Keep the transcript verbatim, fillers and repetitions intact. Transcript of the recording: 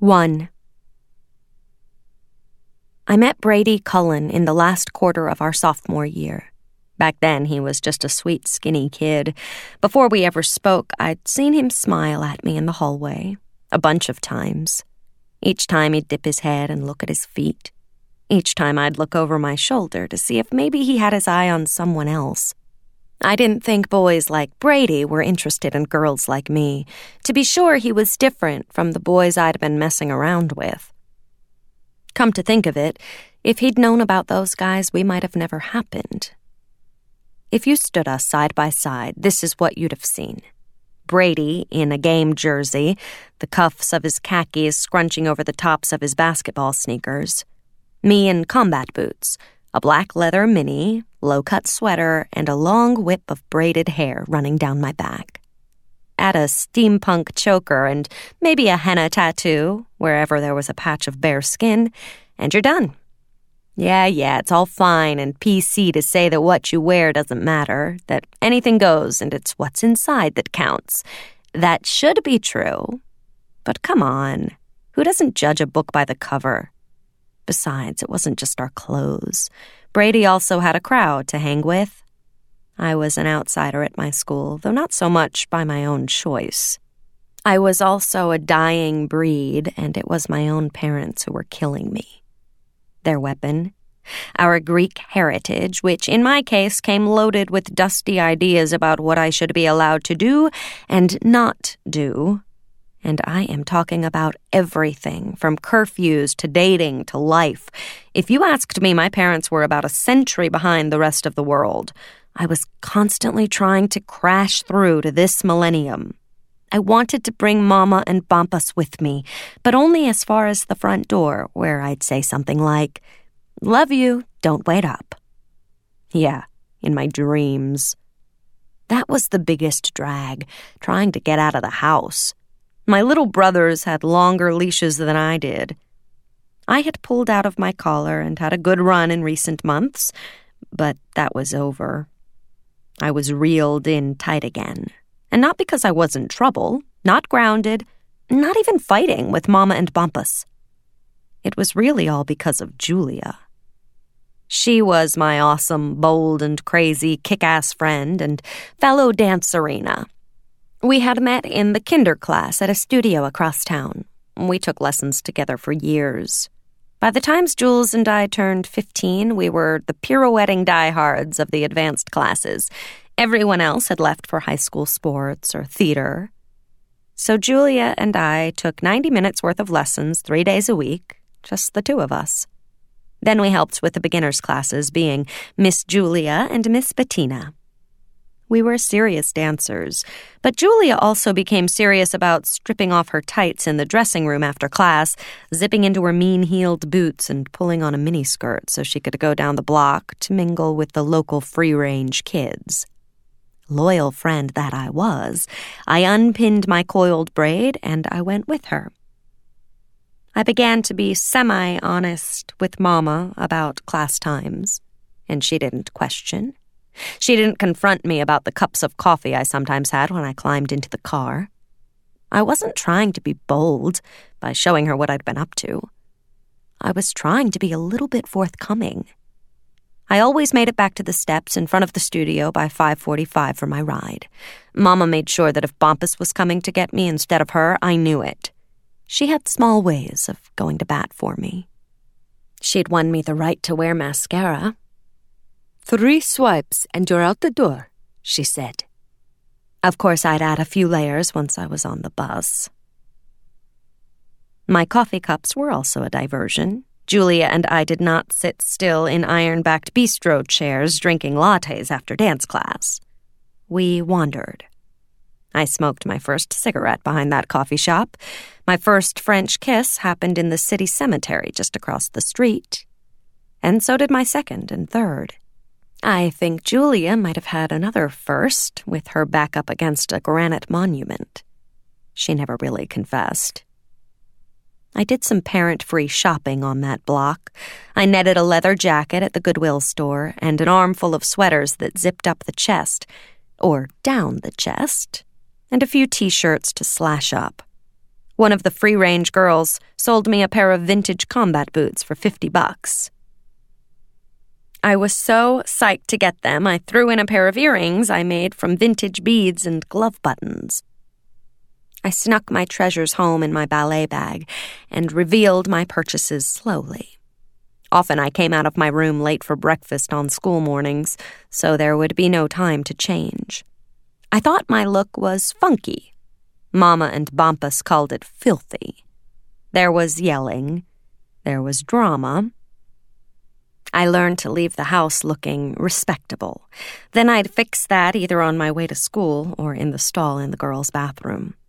One. I met Brady Cullen in the last quarter of our sophomore year. Back then, he was just a sweet, skinny kid. Before we ever spoke, I'd seen him smile at me in the hallway, a bunch of times. Each time he'd dip his head and look at his feet. Each time I'd look over my shoulder to see if maybe he had his eye on someone else. I didn't think boys like Brady were interested in girls like me. To be sure, he was different from the boys I'd been messing around with. Come to think of it, if he'd known about those guys, we might have never happened. If you stood us side by side, this is what you'd have seen. Brady in a game jersey, the cuffs of his khakis scrunching over the tops of his basketball sneakers. Me in combat boots, a black leather mini, low-cut sweater, and a long whip of braided hair running down my back. Add a steampunk choker and maybe a henna tattoo, wherever there was a patch of bare skin, and you're done. Yeah, yeah, it's all fine and P C to say that what you wear doesn't matter, that anything goes and it's what's inside that counts. That should be true. But come on, who doesn't judge a book by the cover? Besides, it wasn't just our clothes. Brady also had a crowd to hang with. I was an outsider at my school, though not so much by my own choice. I was also a dying breed, and it was my own parents who were killing me. Their weapon, our Greek heritage, which in my case came loaded with dusty ideas about what I should be allowed to do and not do. And I am talking about everything, from curfews to dating to life. If you asked me, my parents were about a century behind the rest of the world. I was constantly trying to crash through to this millennium. I wanted to bring Mama and Bumpus with me, but only as far as the front door, where I'd say something like, "Love you, don't wait up." Yeah, in my dreams. That was the biggest drag, trying to get out of the house. My little brothers had longer leashes than I did. I had pulled out of my collar and had a good run in recent months, but that was over. I was reeled in tight again. And not because I was in trouble, not grounded, not even fighting with Mama and Bumpus. It was really all because of Julia. She was my awesome, bold and crazy, kick-ass friend and fellow dancerina. We had met in the kinder class at a studio across town. We took lessons together for years. By the time Jules and I turned fifteen, we were the pirouetting diehards of the advanced classes. Everyone else had left for high school sports or theater. So Julia and I took ninety minutes worth of lessons three days a week, just the two of us. Then we helped with the beginners' classes, being Miss Julia and Miss Bettina. We were serious dancers, but Julia also became serious about stripping off her tights in the dressing room after class, zipping into her mean-heeled boots and pulling on a miniskirt so she could go down the block to mingle with the local free-range kids. Loyal friend that I was, I unpinned my coiled braid and I went with her. I began to be semi-honest with Mama about class times, and she didn't question. She didn't confront me about the cups of coffee I sometimes had when I climbed into the car. I wasn't trying to be bold by showing her what I'd been up to. I was trying to be a little bit forthcoming. I always made it back to the steps in front of the studio by five forty-five for my ride. Mama made sure that if Bumpus was coming to get me instead of her, I knew it. She had small ways of going to bat for me. She'd won me the right to wear mascara. "Three swipes and you're out the door," she said. Of course, I'd add a few layers once I was on the bus. My coffee cups were also a diversion. Julia and I did not sit still in iron-backed bistro chairs drinking lattes after dance class. We wandered. I smoked my first cigarette behind that coffee shop. My first French kiss happened in the city cemetery just across the street. And so did my second and third. I think Julia might have had another first, with her back up against a granite monument. She never really confessed. I did some parent-free shopping on that block. I netted a leather jacket at the Goodwill store and an armful of sweaters that zipped up the chest, or down the chest, and a few T-shirts to slash up. One of the free-range girls sold me a pair of vintage combat boots for fifty bucks. I was so psyched to get them, I threw in a pair of earrings I made from vintage beads and glove buttons. I snuck my treasures home in my ballet bag and revealed my purchases slowly. Often I came out of my room late for breakfast on school mornings, so there would be no time to change. I thought my look was funky. Mama and Bumpus called it filthy. There was yelling. There was drama. I learned to leave the house looking respectable. Then I'd fix that either on my way to school or in the stall in the girls' bathroom.